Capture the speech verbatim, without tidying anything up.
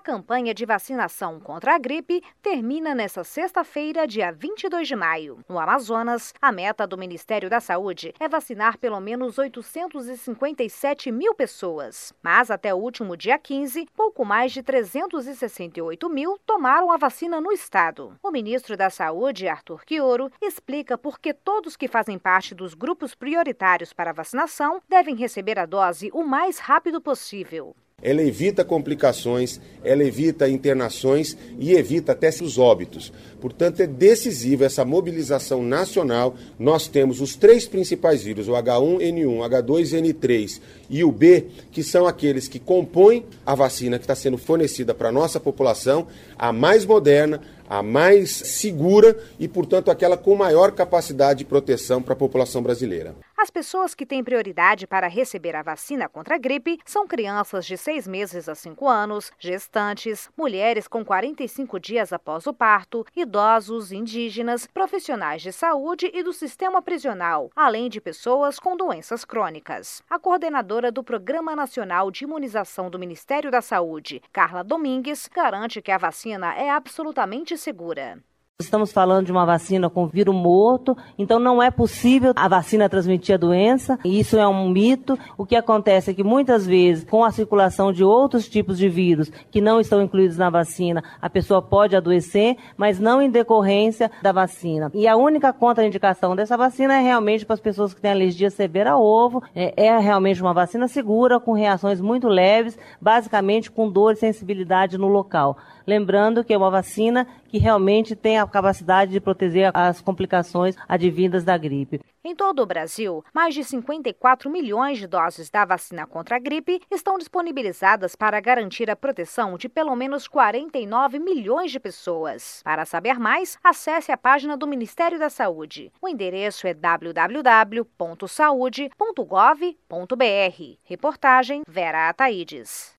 campanha de vacinação contra a gripe termina nesta sexta-feira, dia vinte e dois de maio. No Amazonas, a meta do Ministério da Saúde é vacinar pelo menos oitocentos e cinquenta e sete mil pessoas. Mas até o último dia quinze, pouco mais de trezentos e sessenta e oito mil tomaram a vacina no estado. O ministro da Saúde, Arthur Quioro, explica por que todos que fazem parte dos grupos prioritários para a vacinação devem receber a dose o mais rápido possível. Ela evita complicações, ela evita internações e evita até os óbitos. Portanto, é decisiva essa mobilização nacional. Nós temos os três principais vírus, o agá um ene um, agá dois ene três e o B, que são aqueles que compõem a vacina que está sendo fornecida para a nossa população, a mais moderna, a mais segura e, portanto, aquela com maior capacidade de proteção para a população brasileira. As pessoas que têm prioridade para receber a vacina contra a gripe são crianças de seis meses a cinco anos, gestantes, mulheres com quarenta e cinco dias após o parto, idosos, indígenas, profissionais de saúde e do sistema prisional, além de pessoas com doenças crônicas. A coordenadora do Programa Nacional de Imunização do Ministério da Saúde, Carla Domingues, garante que a vacina é absolutamente segura. Estamos falando de uma vacina com vírus morto, então não é possível a vacina transmitir a doença, isso é um mito. O que acontece é que muitas vezes, com a circulação de outros tipos de vírus que não estão incluídos na vacina, a pessoa pode adoecer, mas não em decorrência da vacina. E a única contraindicação dessa vacina é realmente para as pessoas que têm alergia severa ao ovo, é, é realmente uma vacina segura, com reações muito leves, basicamente com dor e sensibilidade no local. Lembrando que é uma vacina que realmente tem a capacidade de proteger as complicações advindas da gripe. Em todo o Brasil, mais de cinquenta e quatro milhões de doses da vacina contra a gripe estão disponibilizadas para garantir a proteção de pelo menos quarenta e nove milhões de pessoas. Para saber mais, acesse a página do Ministério da Saúde. O endereço é w w w ponto saude ponto gov ponto br. Reportagem Vera Ataides.